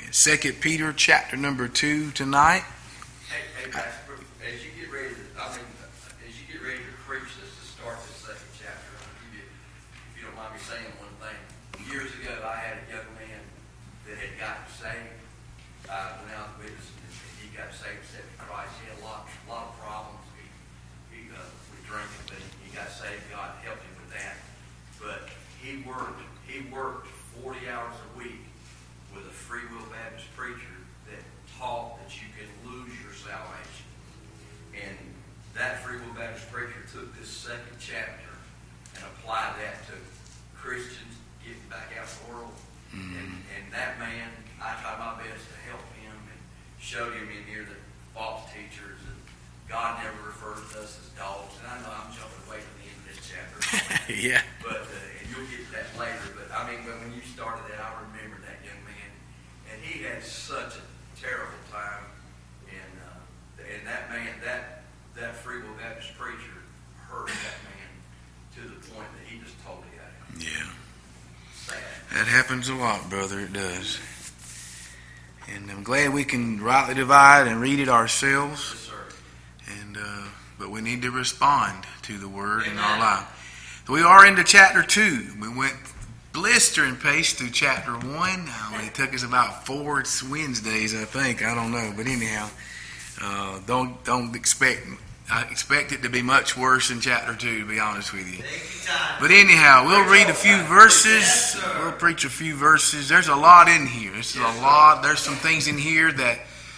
2 Peter chapter number 2 tonight. Hey, Pastor, as you get ready to preach this, to start this second chapter, if you don't mind me saying one thing. Years ago, I had a young man that had gotten saved. Went out and witnessed, and he got saved, accepted Christ. He had a lot of problems. He was drinking, but he got saved. God helped him with that. But he worked 40 hours a week with a Free Will Baptist preacher that taught that you can lose your salvation. And that Free Will Baptist preacher took this second chapter and applied that to Christians getting back out in the world. And that man, I tried my best to help him and showed him in here that false teachers and God never referred to us as dogs. And I know I'm jumping away from the end of this chapter. Yeah. But and you'll get to that later. But I mean, when you started that, I remember that young man, and he had such a terrible time. And that man, that Free Will Baptist preacher, hurt that man to the point that he just totally got out. Yeah. Sad. That happens a lot, brother. It does. And I'm glad we can rightly divide and read it ourselves. Yes, sir. And but we need to respond to the Word in our Amen. life. We are into chapter 2. We went blistering pace through chapter 1. It took us about 4 Wednesdays, I think. I don't know, but anyhow, don't expect. I expect it to be much worse in chapter 2, to be honest with you. But anyhow, we'll read a few verses. We'll preach a few verses. There's a lot in here. This is a lot. There's some things in here that,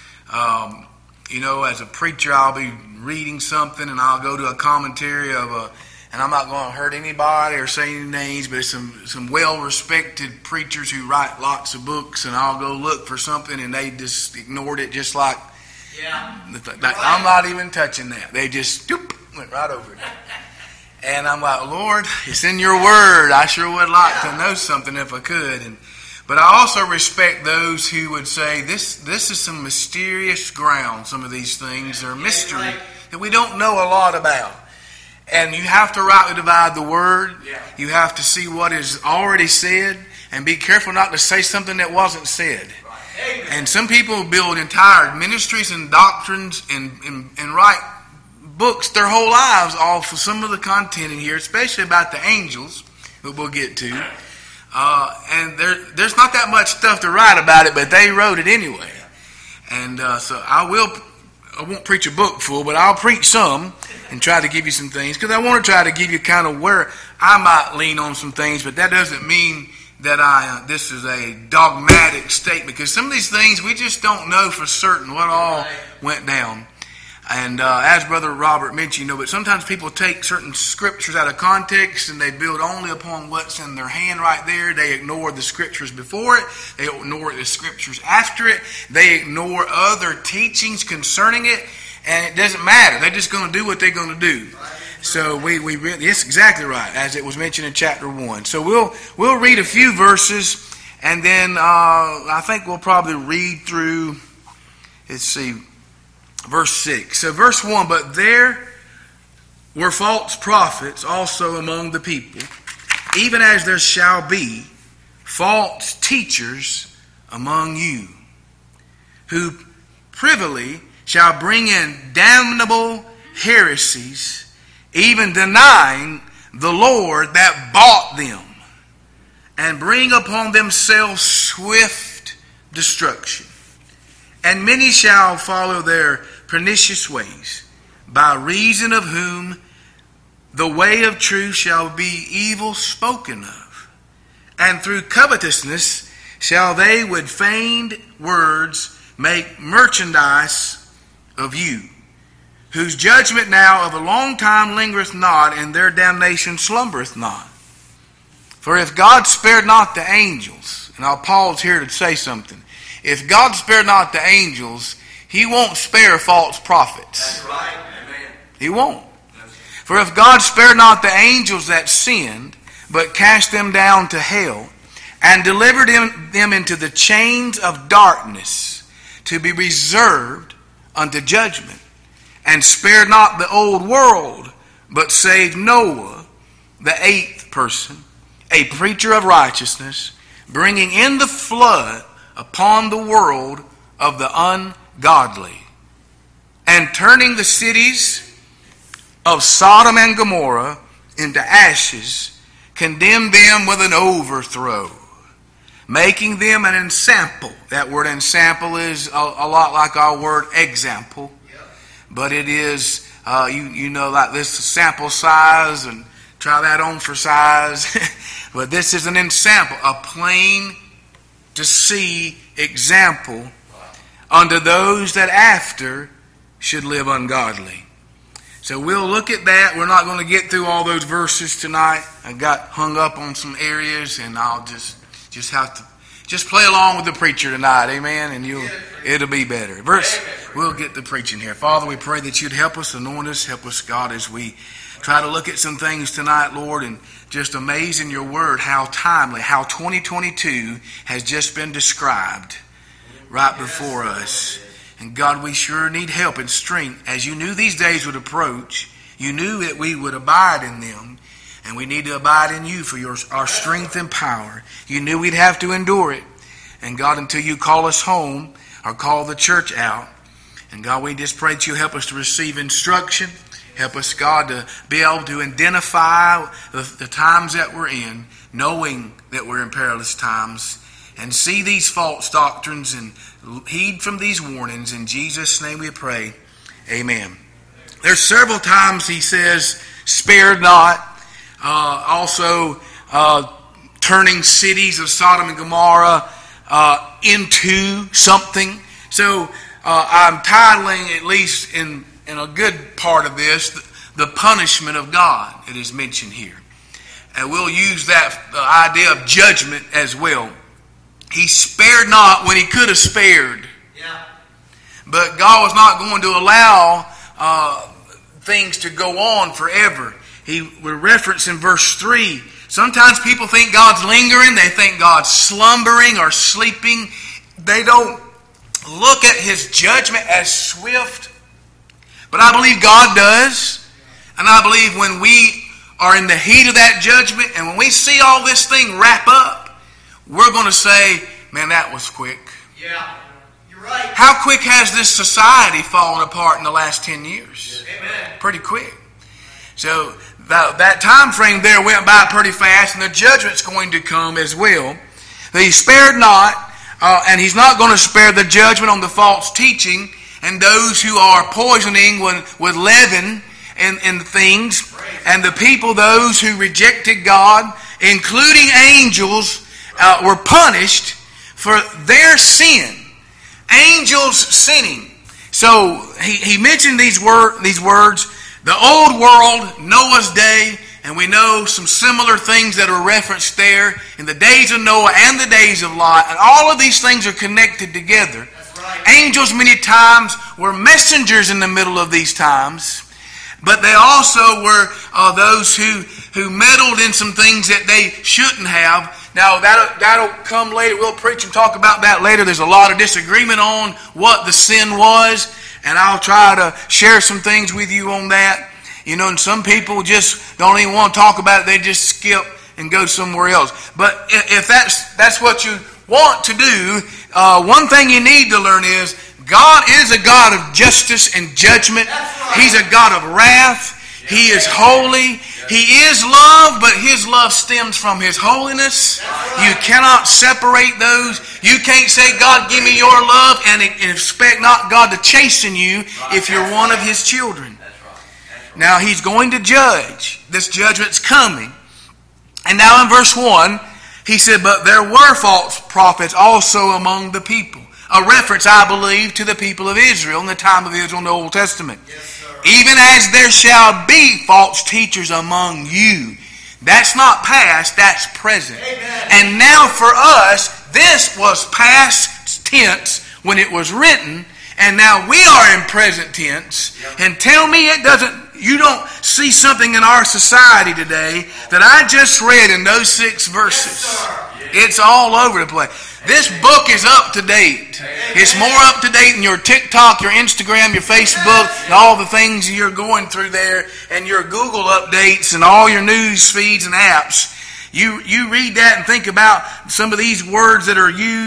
as a preacher, I'll be reading something and I'll go to a commentary and I'm not going to hurt anybody or say any names, but some well-respected preachers who write lots of books, and I'll go look for something and they just ignored it just like, I'm not even touching that. They just went right over it. And I'm like, Lord, it's in your word. I sure would like to know something if I could. But I also respect those who would say this is some mysterious ground, some of these things. They're mystery that we don't know a lot about. And you have to rightly divide the word. You have to see what is already said and be careful not to say something that wasn't said. And some people build entire ministries and doctrines and write books their whole lives off of some of the content in here, especially about the angels that we'll get to. And there's not that much stuff to write about it, but they wrote it anyway. And so I won't preach a book full, but I'll preach some and try to give you some things, because I want to try to give you kind of where I might lean on some things, but that doesn't mean that this is a dogmatic statement, because some of these things we just don't know for certain what all went down. And as Brother Robert mentioned, but sometimes people take certain scriptures out of context and they build only upon what's in their hand right there. They ignore the scriptures before it. They ignore the scriptures after it. They ignore other teachings concerning it. And it doesn't matter. They're just going to do what they're going to do. So we really, yes, exactly right, as it was mentioned in chapter 1. So we'll read a few verses, and then I think we'll probably read through, let's see, verse 6. So verse 1, but there were false prophets also among the people, even as there shall be false teachers among you, who privily shall bring in damnable heresies, even denying the Lord that bought them, and bring upon themselves swift destruction. And many shall follow their pernicious ways, by reason of whom the way of truth shall be evil spoken of. And through covetousness shall they with feigned words make merchandise of you, whose judgment now of a long time lingereth not, and their damnation slumbereth not. For if God spared not the angels, and I'll pause here to say something. If God spared not the angels, He won't spare false prophets. That's right. Amen. He won't. For if God spared not the angels that sinned, but cast them down to hell, and delivered them into the chains of darkness, to be reserved unto judgment, and spared not the old world, but saved Noah, the eighth person, a preacher of righteousness, bringing in the flood upon the world of the ungodly, and turning the cities of Sodom and Gomorrah into ashes, condemned them with an overthrow, making them an ensample. That word ensample is a lot like our word example, but it is, you know, like this sample size, and try that on for size. But this is an ensample, a plain to see example unto those that after should live ungodly. So we'll look at that. We're not going to get through all those verses tonight. I got hung up on some areas, and I'll just have to play along with the preacher tonight, amen, and it'll be better. We'll get the preaching here. Father, we pray that you'd help us, anoint us, help us, God, as we try to look at some things tonight, Lord, and just amazing your word, how timely, how 2022 has just been described right before us. And God, we sure need help and strength. As you knew these days would approach, you knew that we would abide in them. And we need to abide in you for our strength and power. You knew we'd have to endure it. And God, until you call us home or call the church out. And God, we just pray that you help us to receive instruction. Help us, God, to be able to identify the times that we're in, knowing that we're in perilous times. And see these false doctrines and heed from these warnings. In Jesus' name we pray. Amen. There's several times he says, spared not. Also, turning cities of Sodom and Gomorrah into something. So I'm titling, at least in a good part of this, the punishment of God. It is mentioned here. And we'll use that idea of judgment as well. He spared not when he could have spared. Yeah. But God was not going to allow things to go on forever. He would reference in verse 3. Sometimes people think God's lingering. They think God's slumbering or sleeping. They don't look at his judgment as swift. But I believe God does. And I believe when we are in the heat of that judgment and when we see all this thing wrap up, we're going to say, man, that was quick. Yeah, you're right. How quick has this society fallen apart in the last 10 years? Amen. Pretty quick. So that time frame there went by pretty fast, and the judgment's going to come as well. He spared not, and he's not going to spare the judgment on the false teaching and those who are poisoning with leaven and things, and the people, those who rejected God, including angels, were punished for their sin. Angels sinning. So he mentioned these words. The old world, Noah's day, and we know some similar things that are referenced there in the days of Noah and the days of Lot. And all of these things are connected together. That's right. Angels many times were messengers in the middle of these times. But they also were those who meddled in some things that they shouldn't have. Now, that'll come later. We'll preach and talk about that later. There's a lot of disagreement on what the sin was, and I'll try to share some things with you on that. You know, and some people just don't even want to talk about it. They just skip and go somewhere else. But if that's what you want to do, one thing you need to learn is God is a God of justice and judgment. Right. He's a God of wrath. He is holy. He is love, but his love stems from his holiness. You cannot separate those. You can't say, God, give me your love, and expect not God to chasten you if you're one of his children. Now, he's going to judge. This judgment's coming. And now in verse 1, he said, but there were false prophets also among the people. A reference, I believe, to the people of Israel in the time of Israel in the Old Testament. Yes, even as there shall be false teachers among you. That's not past, that's present. Amen. And now for us, this was past tense when it was written, and now we are in present tense. Yep. And tell me you don't see something in our society today that I just read in those 6 verses. Yes, it's all over the place. This book is up to date. It's more up to date than your TikTok, your Instagram, your Facebook, and all the things you're going through there, and your Google updates and all your news feeds and apps. You read that and think about some of these words that are used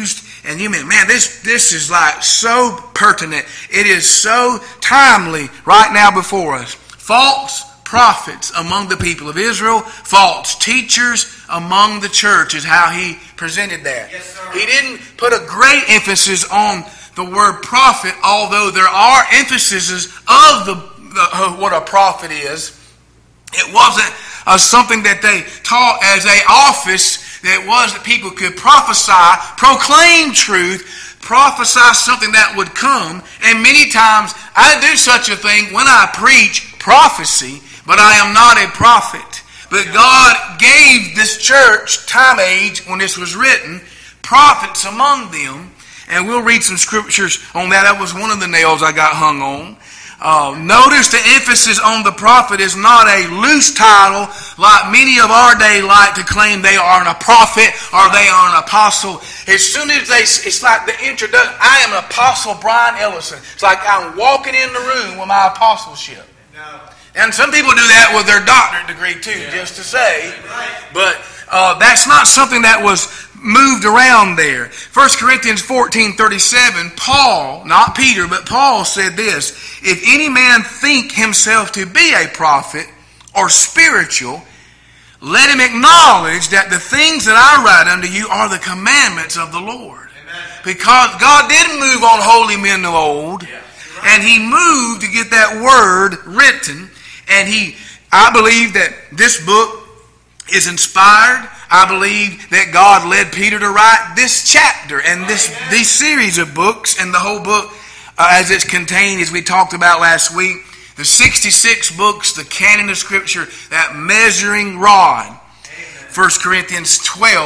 And you mean, man, this is like so pertinent. It is so timely right now before us. False prophets among the people of Israel, false teachers among the church is how he presented that. Yes, sir. He didn't put a great emphasis on the word prophet, although there are emphases of what a prophet is. It wasn't something that they taught as an office. It was that people could prophesy, proclaim truth, prophesy something that would come. And many times I do such a thing when I preach prophecy, but I am not a prophet. But God gave this church, time age, when this was written, prophets among them. And we'll read some scriptures on that. That was one of the nails I got hung on. Notice the emphasis on the prophet is not a loose title like many of our day like to claim they are a prophet or they are an apostle. As soon as it's like the introduction, I am an apostle Brian Ellison. It's like I'm walking in the room with my apostleship. No. And some people do that with their doctorate degree too, just to say. But that's not something that was moved around there. 1 Corinthians 14:37, Paul, not Peter, but Paul said this: if any man think himself to be a prophet or spiritual, let him acknowledge that the things that I write unto you are the commandments of the Lord. Amen. Because God didn't move on holy men of old, and he moved to get that word written. And I believe that this book is inspired. I believe that God led Peter to write this chapter and these series of books, and the whole book as it's contained, as we talked about last week, the 66 books, the canon of Scripture, that measuring rod. 1 Corinthians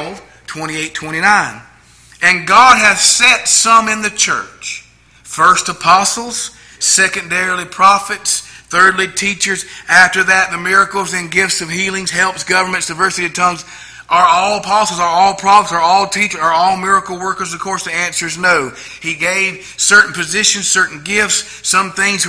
12:28-29. And God hath set some in the church, first apostles, secondarily prophets, thirdly teachers, after that the miracles and gifts of healings, helps, governments, diversity of tongues. Are all apostles, are all prophets, are all teachers, are all miracle workers? Of course the answer is no. He gave certain positions, certain gifts. Some things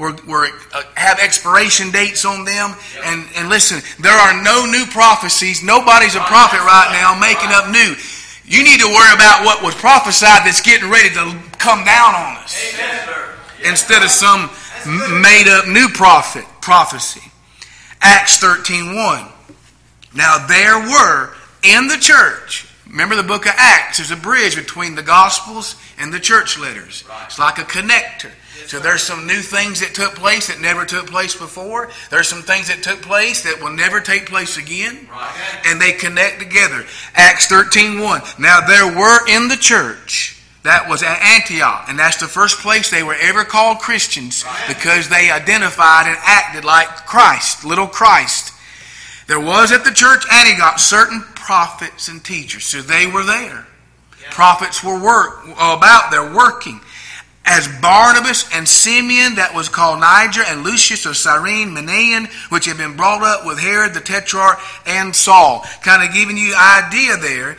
have expiration dates on them. Yep. And listen, there are no new prophecies. Nobody's a prophet right now making up new. You need to worry about what was prophesied that's getting ready to come down on us. Amen. Instead of some made up new prophecy. Acts 13:1. Now there were in the church, remember the book of Acts is a bridge between the Gospels and the church letters. Right. It's like a connector. So there's some new things that took place that never took place before. There's some things that took place that will never take place again. Right. And they connect together. Acts 13:1. Now there were in the church, that was at Antioch, and that's the first place they were ever called Christians, because they identified and acted like Christ, little Christ. There was at the church Antioch certain prophets and teachers. So they were there. Yeah. Prophets were about there working. As Barnabas and Simeon, that was called Niger, and Lucius of Cyrene, Manaen, which had been brought up with Herod the Tetrarch, and Saul. Kind of giving you an idea there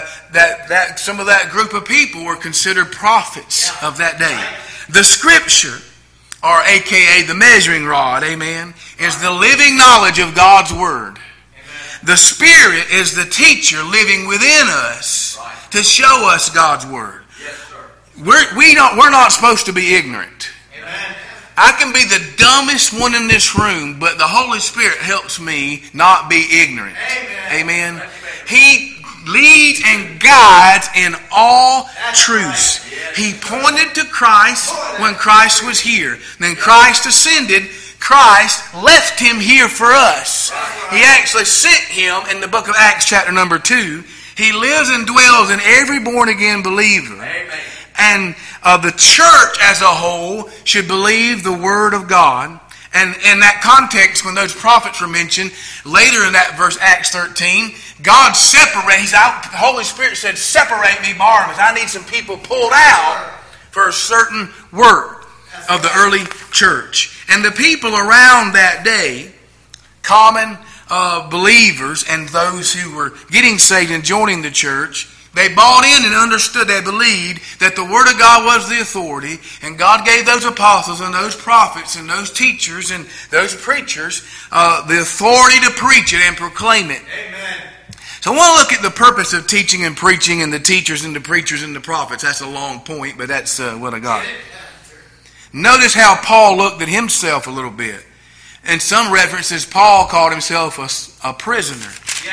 that some of that group of people were considered prophets of that day. The Scripture, or a.k.a. the measuring rod, amen, is the living knowledge of God's Word. Amen. The Spirit is the teacher living within us to show us God's Word. Yes, sir. We're not supposed to be ignorant. Amen. I can be the dumbest one in this room, but the Holy Spirit helps me not be ignorant. Amen. Amen. He leads and guides in all truths. He pointed to Christ when Christ was here. Then Christ ascended. Christ left him here for us. He actually sent him in the book of Acts chapter number 2. He lives and dwells in every born again believer. Amen. And the church as a whole should believe the Word of God. And in that context, when those prophets were mentioned, later in that verse, Acts 13, God separates, the Holy Spirit said, separate me, Barnabas. I need some people pulled out for a certain work of the early church. And the people around that day, common believers and those who were getting saved and joining the church, they bought in and understood, they believed that the Word of God was the authority, and God gave those apostles and those prophets and those teachers and those preachers the authority to preach it and proclaim it. Amen. So I want to look at the purpose of teaching and preaching and the teachers and the preachers and the prophets. That's a long point, but that's what I got. Notice how Paul looked at himself a little bit. In some references, Paul called himself a prisoner.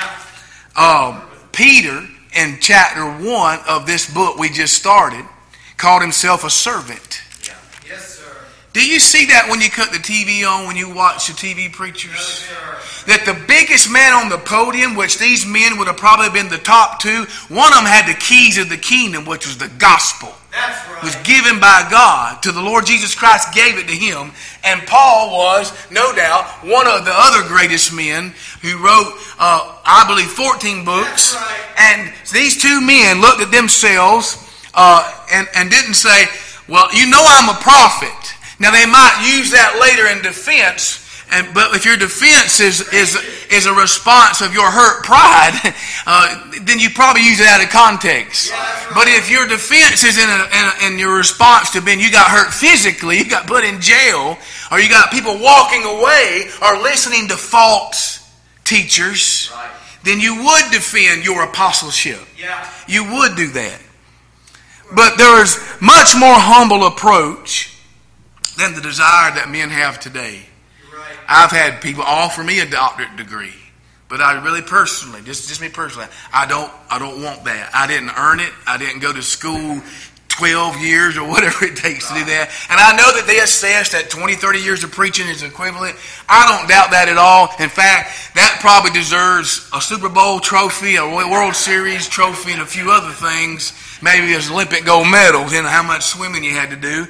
Peter, in chapter 1 of this book we just started, called himself a servant. Yes, sir. Do you see that when you cut the TV on, when you watch the TV preachers? That the biggest man on the podium, which these men would have probably been the top two, one of them had the keys of the kingdom, which was the gospel. That's right. Was given by God to the Lord Jesus Christ, gave it to him. And Paul was, no doubt, one of the other greatest men who wrote, I believe, 14 books. That's right. And these two men looked at themselves and didn't say, well, you know I'm a prophet. Now they might use that later in defense, but if your defense is a response of your hurt pride, then you probably use it out of context. But if your defense is in your response to being you got hurt physically, you got put in jail, or you got people walking away or listening to false teachers, then you would defend your apostleship. You would do that. But there is much more humble approach than the desire that men have today. I've had people offer me a doctorate degree, but I really personally, just me personally, I don't want that. I didn't earn it. I didn't go to school 12 years or whatever it takes to do that. And I know that they assess that 20, 30 years of preaching is equivalent. I don't doubt that at all. In fact, that probably deserves a Super Bowl trophy, a World Series trophy, and a few other things. Maybe an Olympic gold medal, depending on how much swimming you had to do.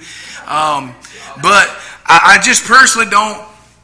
But I just personally don't.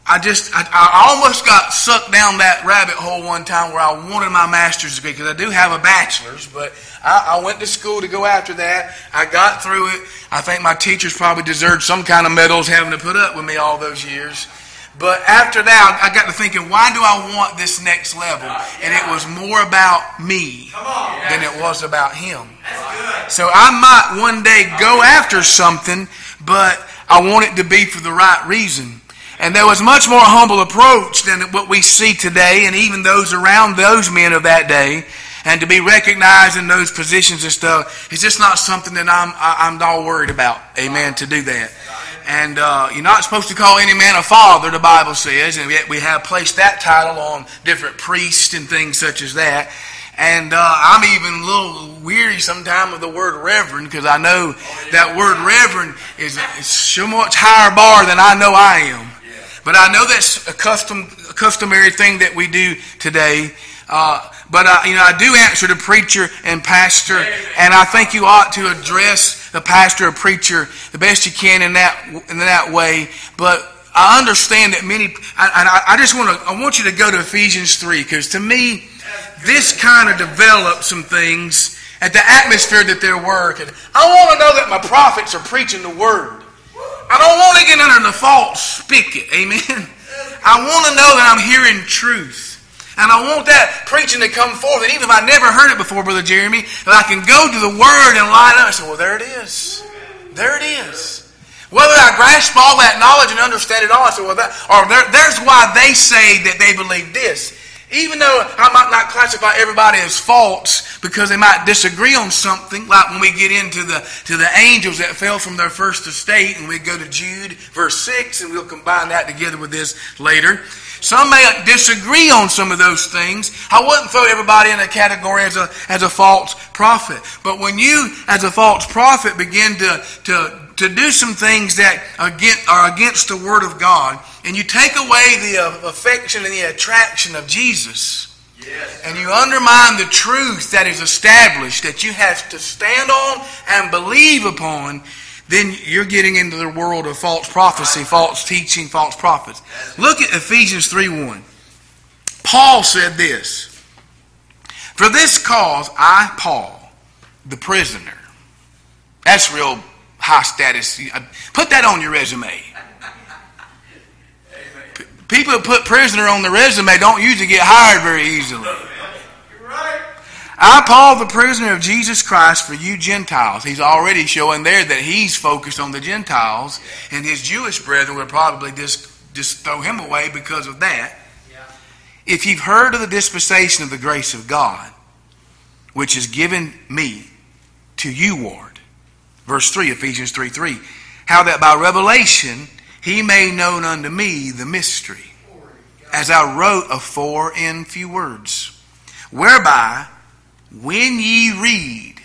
I almost got sucked down that rabbit hole one time where I wanted my master's degree, because I do have a bachelor's, but I went to school to go after that. I got through it. I think my teachers probably deserved some kind of medals having to put up with me all those years. But after that, I got to thinking, why do I want this next level? And it was more about me than it was about him. So I might one day go after something, but I want it to be for the right reason. And there was much more humble approach than what we see today, and even those around those men of that day. And to be recognized in those positions and stuff, it's just not something that I'm all worried about. Amen. To do that. And you're not supposed to call any man a father, the Bible says, and yet we have placed that title on different priests and things such as that. And I'm even a little weary sometimes of the word reverend, because I know that word reverend is so much higher bar than I know I am. But I know that's a customary thing that we do today. But I do answer to preacher and pastor, and I think you ought to address the pastor or preacher the best you can in that way. But I understand that many. I want you to go to Ephesians 3, because to me, this kind of develops some things at the atmosphere that they're working. I want to know that my prophets are preaching the word. I don't want to get under the false spigot. Amen. I want to know that I'm hearing truth. And I want that preaching to come forth. And even if I never heard it before, Brother Jeremy, that I can go to the Word and line up and say, well, there it is. There it is. Whether I grasp all that knowledge and understand it all, I say, well, there's why they say that they believe this. Even though I might not classify everybody as false, because they might disagree on something, like when we get into the angels that fell from their first estate, and we go to Jude, verse 6, and we'll combine that together with this later. Some may disagree on some of those things. I wouldn't throw everybody in a category as a false prophet. But when you, as a false prophet, begin to do some things that are against the Word of God, and you take away the affection and the attraction of Jesus, and you undermine the truth that is established, that you have to stand on and believe upon, then you're getting into the world of false prophecy, false teaching, false prophets. Look at Ephesians 3:1. Paul said this: "For this cause I, Paul, the prisoner." That's real high status. Put that on your resume. People who put prisoner on the resume don't usually get hired very easily. I, Paul, the prisoner of Jesus Christ for you Gentiles. He's already showing there that he's focused on the Gentiles, and his Jewish brethren would probably just throw him away because of that. if you've heard of the dispensation of the grace of God, which is given me to you, ward. Verse 3, Ephesians 3:3. How that by revelation he made known unto me the mystery, as I wrote afore in few words, whereby when ye read,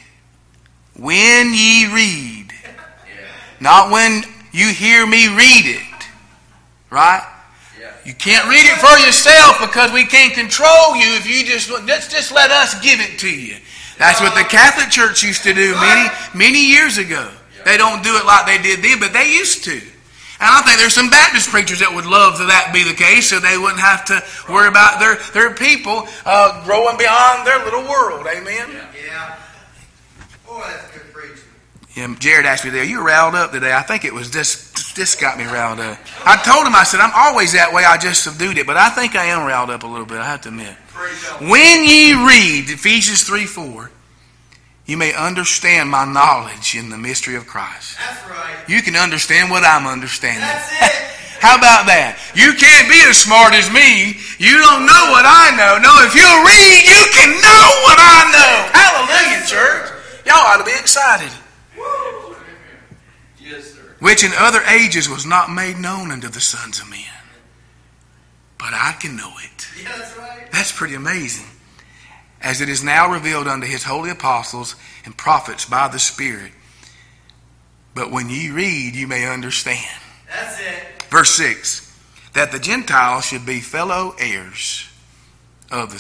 not when you hear me read it, right? You can't read it for yourself because we can't control you if you just let us give it to you. That's what the Catholic Church used to do many years ago. They don't do it like they did then, but they used to. And I think there's some Baptist preachers that would love for that be the case, so they wouldn't have to worry about their people growing beyond their little world. Amen? Yeah. Boy, that's good preaching. Yeah, Jared asked me, "Are you riled up today?" I think it was this got me riled up. I told him, I said, I'm always that way. I just subdued it. But I think I am riled up a little bit, I have to admit. When ye read Ephesians 3:4, you may understand my knowledge in the mystery of Christ. That's right. You can understand what I'm understanding. That's it. How about that? You can't be as smart as me. You don't know what I know. No, if you'll read, you can know what I know. Hallelujah, church. Y'all ought to be excited. Woo. Yes, sir. Which in other ages was not made known unto the sons of men. But I can know it. Yeah, that's right. That's pretty amazing. As it is now revealed unto his holy apostles and prophets by the Spirit. But when ye read, you may understand. That's it. Verse 6. That the Gentiles should be fellow heirs of the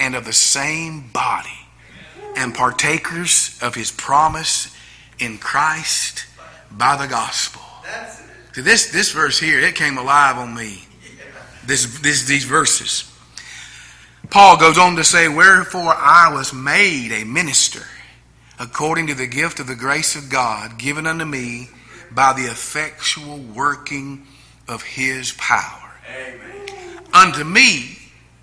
same body, and partakers of his promise in Christ by the gospel. That's it. See, this verse here, it came alive on me. These verses. Paul goes on to say, wherefore I was made a minister according to the gift of the grace of God given unto me by the effectual working of his power. Amen. Unto me,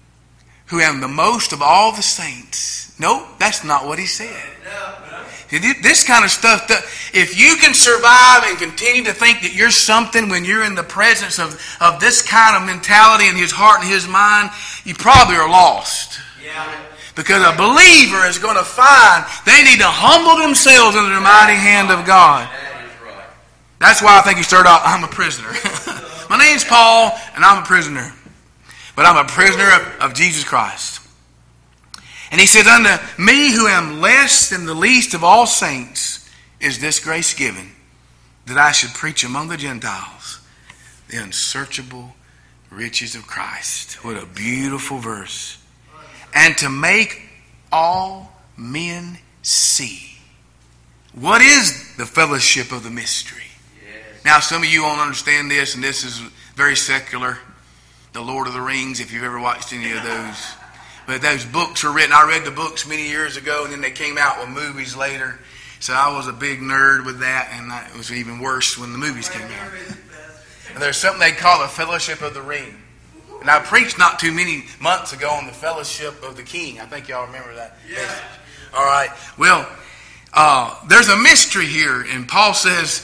who am the most of all the saints. Nope, that's not what he said. No. This kind of stuff, if you can survive and continue to think that you're something when you're in the presence of this kind of mentality in his heart and his mind, you probably are lost. Yeah. Because a believer is going to find they need to humble themselves under the mighty hand of God. That is right. That's why I think he started out, I'm a prisoner. My name's Paul, and I'm a prisoner. But I'm a prisoner of Jesus Christ. And he said, unto me who am less than the least of all saints is this grace given, that I should preach among the Gentiles the unsearchable riches of Christ. What a beautiful verse. And to make all men see. What is the fellowship of the mystery? Yes. Now, some of you won't understand this, and this is very secular. The Lord of the Rings, if you've ever watched any of those. But those books were written. I read the books many years ago, and then they came out with movies later. So I was a big nerd with that, and it was even worse when the movies came out. And there's something they call the Fellowship of the Ring. And I preached not too many months ago on the Fellowship of the King. I think y'all remember that. Yeah. All right. Well, there's a mystery here, and Paul says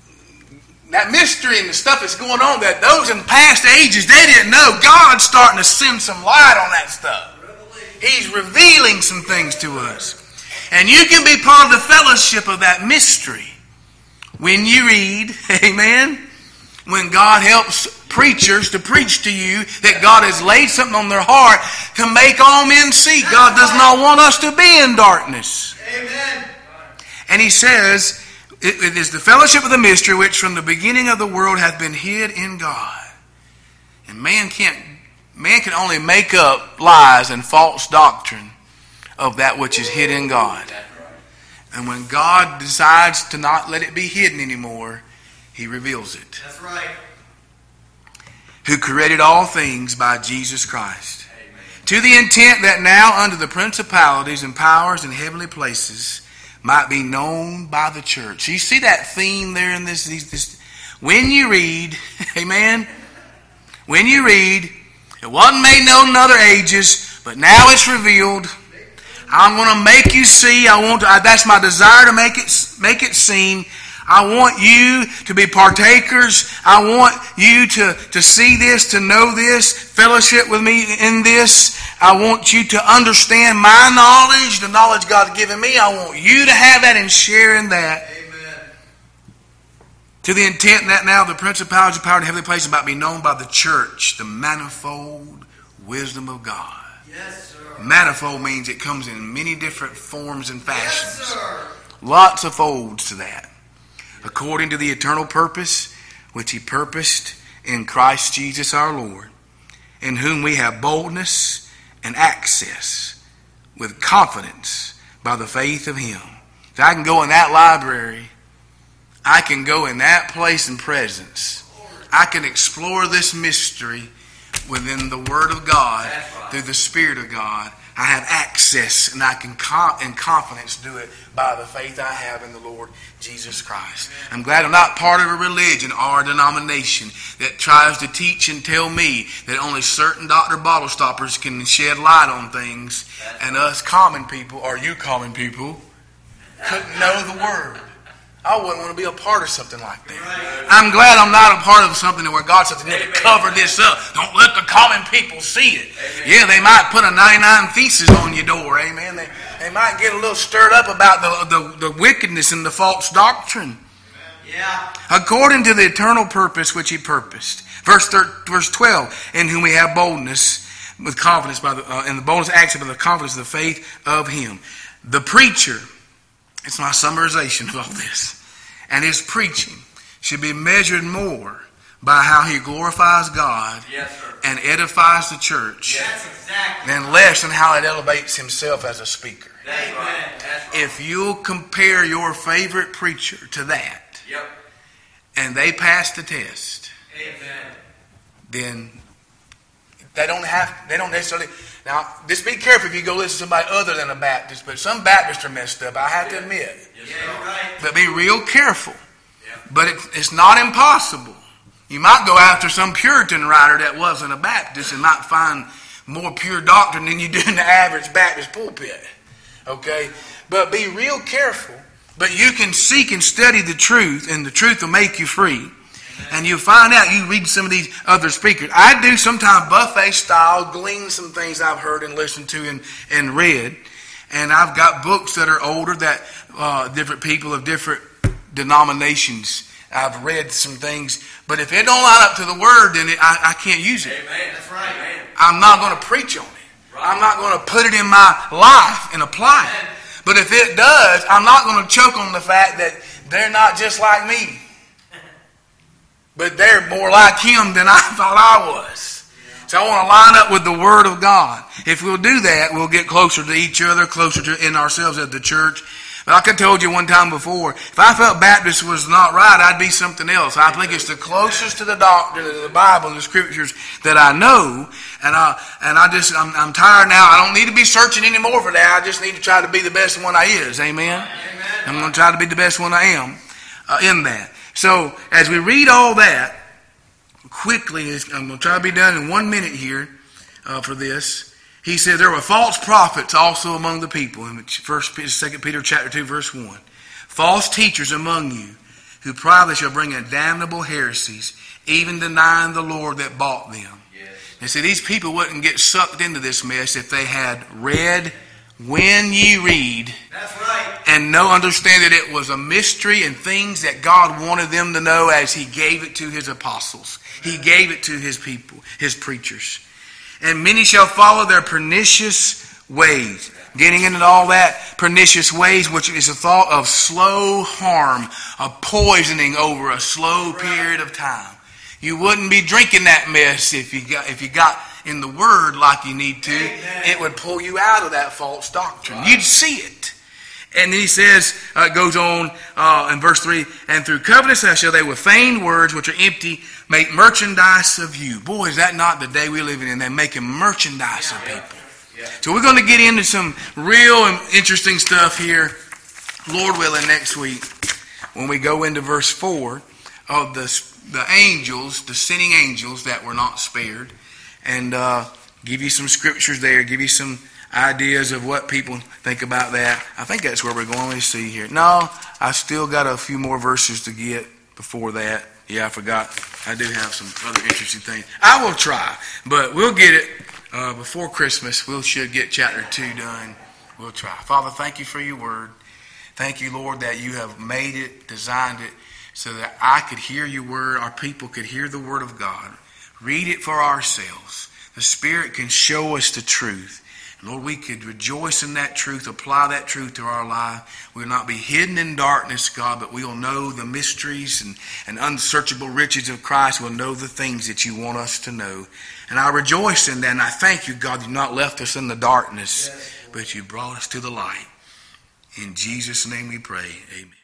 that mystery and the stuff that's going on, that those in past ages, they didn't know. God's starting to send some light on that stuff. He's revealing some things to us. And you can be part of the fellowship of that mystery when you read, amen, when God helps preachers to preach to you that God has laid something on their heart to make all men see. God does not want us to be in darkness. Amen. And he says, it is the fellowship of the mystery which from the beginning of the world hath been hid in God. And man can only make up lies and false doctrine of that which is hid in God. And when God decides to not let it be hidden anymore, he reveals it. That's right. Who created all things by Jesus Christ. Amen. To the intent that now unto the principalities and powers in heavenly places might be known by the church. You see that theme there in this? When you read, amen, when you read, it wasn't made known in other ages, but now it's revealed. I'm going to make you see. That's my desire to make it seen. I want you to be partakers. I want you to see this, to know this, fellowship with me in this. I want you to understand my knowledge, the knowledge God's given me. I want you to have that and share in that. Amen. To the intent that now the principalities and power in heavenly places might be known by the church, the manifold wisdom of God. Yes, sir. Manifold means it comes in many different forms and fashions. Yes, sir. Lots of folds to that. According to the eternal purpose which he purposed in Christ Jesus our Lord, in whom we have boldness and access with confidence by the faith of him. So I can go in that library. I can go in that place and presence. I can explore this mystery within the Word of God, through the Spirit of God. I have access, and I can in confidence do it by the faith I have in the Lord Jesus Christ. I'm glad I'm not part of a religion or a denomination that tries to teach and tell me that only certain Dr. Bottle Stoppers can shed light on things, and us common people, or you common people, couldn't know the Word. I wouldn't want to be a part of something like that. I'm glad I'm not a part of something where God says, you need to cover this up. Don't let the common people see it. Yeah, they might put a 99 Theses on your door. Amen. They might get a little stirred up about the wickedness and the false doctrine. Yeah. According to the eternal purpose which he purposed. Verse 12, in whom we have boldness with confidence and the boldness acted by the confidence of the faith of him. The preacher, it's my summarization of all this, and his preaching should be measured more by how he glorifies God, yes, sir, and edifies the church, yes, exactly, than less than how it elevates himself as a speaker. That's right. That's right. If you'll compare your favorite preacher to that, Yep. and they pass the test, Amen. then they don't necessarily. Now, just be careful if you go listen to somebody other than a Baptist, but some Baptists are messed up, I have to admit. Yes, yeah, right. But be real careful. Yeah. But it's not impossible. You might go after some Puritan writer that wasn't a Baptist and might find more pure doctrine than you do in the average Baptist pulpit. Okay? But be real careful. But you can seek and study the truth, and the truth will make you free. And you'll find out, you read some of these other speakers. I do sometimes buffet style, glean some things I've heard and listened to and read. And I've got books that are older that different people of different denominations, I've read some things. But if it don't line up to the Word, then I can't use it. Amen. That's right. Amen. I'm not going to preach on it. Right. I'm not going to put it in my life and apply it. But if it does, I'm not going to choke on the fact that they're not just like me. But they're more like him than I thought I was. So I want to line up with the Word of God. If we'll do that, we'll get closer to each other, closer to in ourselves as the church. But like I told you one time before, if I felt Baptist was not right, I'd be something else. I think it's the closest to the doctrine of the Bible and the Scriptures that I know. And I'm tired now. I don't need to be searching anymore for that. I just need to try to be the best one I is. Amen? I'm going to try to be the best one I am in that. So, as we read all that, quickly, I'm going to try to be done in 1 minute here for this. He said there were false prophets also among the people. In 2 Peter chapter 2, verse 1. False teachers among you, who privately shall bring in damnable heresies, even denying the Lord that bought them. Yes. And see, these people wouldn't get sucked into this mess if they had read when ye read. That's right. And understand that it was a mystery and things that God wanted them to know as he gave it to his apostles. He gave it to his people, his preachers. And many shall follow their pernicious ways. Getting into all that, pernicious ways, which is a thought of slow harm, of poisoning over a slow period of time. You wouldn't be drinking that mess if you got in the Word like you need to. Amen. It would pull you out of that false doctrine. Right. You'd see it. And then he says, it goes on in verse 3, and through covetousness shall they with feigned words which are empty make merchandise of you. Boy, is that not the day we're living in? They're making merchandise of people. Yeah. So we're going to get into some real and interesting stuff here, Lord willing, next week when we go into verse 4 of the angels, the sinning angels that were not spared, and give you some scriptures there, give you some ideas of what people think about that. I think that's where we're going. Let's see here. No, I still got a few more verses to get before that. Yeah, I forgot. I do have some other interesting things. I will try, but we'll get it before Christmas. We should get chapter 2 done. We'll try. Father, thank you for your word. Thank you, Lord, that you have made it, designed it, so that I could hear your word, our people could hear the word of God, read it for ourselves. The Spirit can show us the truth. Lord, we could rejoice in that truth, apply that truth to our life. We'll not be hidden in darkness, God, but we'll know the mysteries and unsearchable riches of Christ. We'll know the things that you want us to know. And I rejoice in that, and I thank you, God, you've not left us in the darkness, but you brought us to the light. In Jesus' name we pray, amen.